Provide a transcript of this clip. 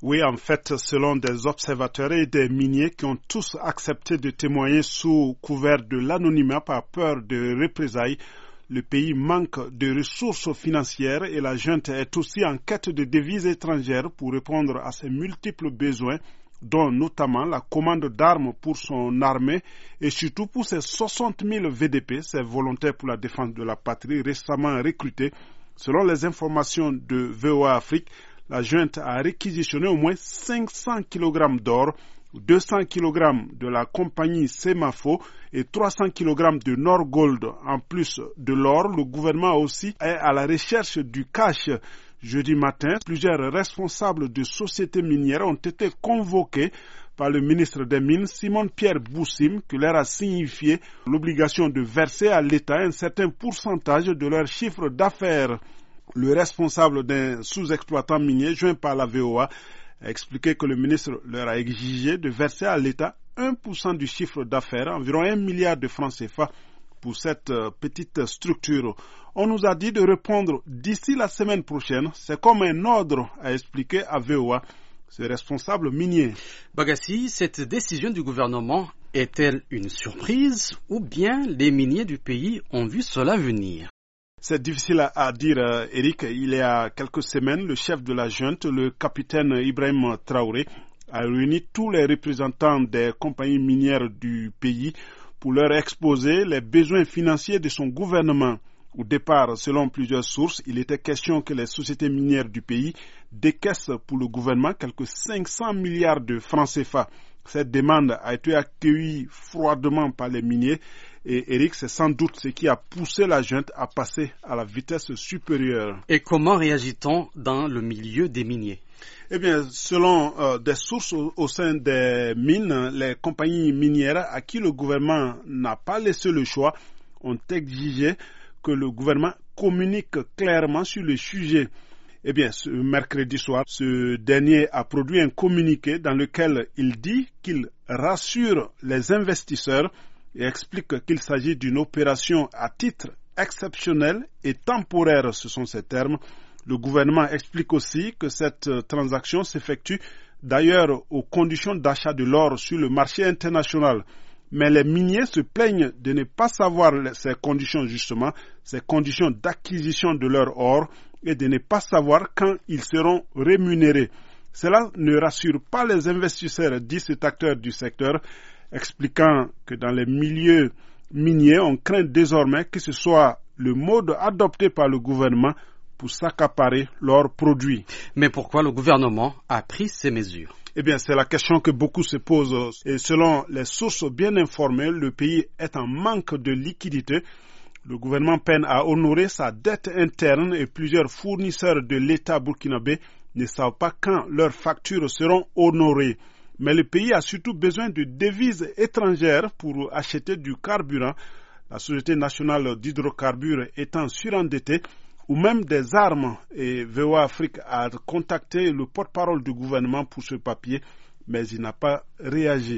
Oui, en fait, selon des observateurs et des miniers qui ont tous accepté de témoigner sous couvert de l'anonymat par peur de représailles, le pays manque de ressources financières et la junte est aussi en quête de devises étrangères pour répondre à ses multiples besoins, dont notamment la commande d'armes pour son armée et surtout pour ses 60 000 VDP, ses volontaires pour la défense de la patrie récemment recrutés. Selon les informations de VOA Afrique, la junte a réquisitionné au moins 500 kg d'or, 200 kg de la compagnie Semafo et 300 kg de Norgold. En plus de l'or, le gouvernement aussi est à la recherche du cash. Jeudi matin, plusieurs responsables de sociétés minières ont été convoqués par le ministre des Mines, Simon-Pierre Boussim, qui leur a signifié l'obligation de verser à l'État un certain pourcentage de leur chiffre d'affaires. Le responsable d'un sous-exploitant minier, joint par la VOA, a expliqué que le ministre leur a exigé de verser à l'État 1% du chiffre d'affaires, environ 1 milliard de francs CFA, pour cette petite structure. On nous a dit de répondre d'ici la semaine prochaine. C'est comme un ordre, a expliqué à VOA ce responsable minier. Bagassi, cette décision du gouvernement est-elle une surprise ou bien les miniers du pays ont vu cela venir? C'est difficile à dire, Eric. Il y a quelques semaines, le chef de la junte, le capitaine Ibrahim Traoré, a réuni tous les représentants des compagnies minières du pays pour leur exposer les besoins financiers de son gouvernement. Au départ, selon plusieurs sources, il était question que les sociétés minières du pays décaissent pour le gouvernement quelques 500 milliards de francs CFA. Cette demande a été accueillie froidement par les miniers et Eric, c'est sans doute ce qui a poussé la junte à passer à la vitesse supérieure. Et comment réagit-on dans le milieu des miniers? Eh bien, selon des sources au sein des mines, les compagnies minières à qui le gouvernement n'a pas laissé le choix ont exigé que le gouvernement communique clairement sur le sujet. Eh bien, ce mercredi soir, ce dernier a produit un communiqué dans lequel il dit qu'il rassure les investisseurs et explique qu'il s'agit d'une opération à titre exceptionnel et temporaire, ce sont ces termes. Le gouvernement explique aussi que cette transaction s'effectue d'ailleurs aux conditions d'achat de l'or sur le marché international. Mais les miniers se plaignent de ne pas savoir ces conditions justement, ces conditions d'acquisition de leur or et de ne pas savoir quand ils seront rémunérés. Cela ne rassure pas les investisseurs, dit cet acteur du secteur, expliquant que dans les milieux miniers, on craint désormais que ce soit le mode adopté par le gouvernement pour s'accaparer leurs produits. Mais pourquoi le gouvernement a pris ces mesures? Eh bien, c'est la question que beaucoup se posent. Et selon les sources bien informées, le pays est en manque de liquidité. Le gouvernement peine à honorer sa dette interne et plusieurs fournisseurs de l'État burkinabé ne savent pas quand leurs factures seront honorées. Mais le pays a surtout besoin de devises étrangères pour acheter du carburant, la Société nationale d'hydrocarbures étant surendettée, ou même des armes. Et VOA Afrique a contacté le porte-parole du gouvernement pour ce papier, mais il n'a pas réagi.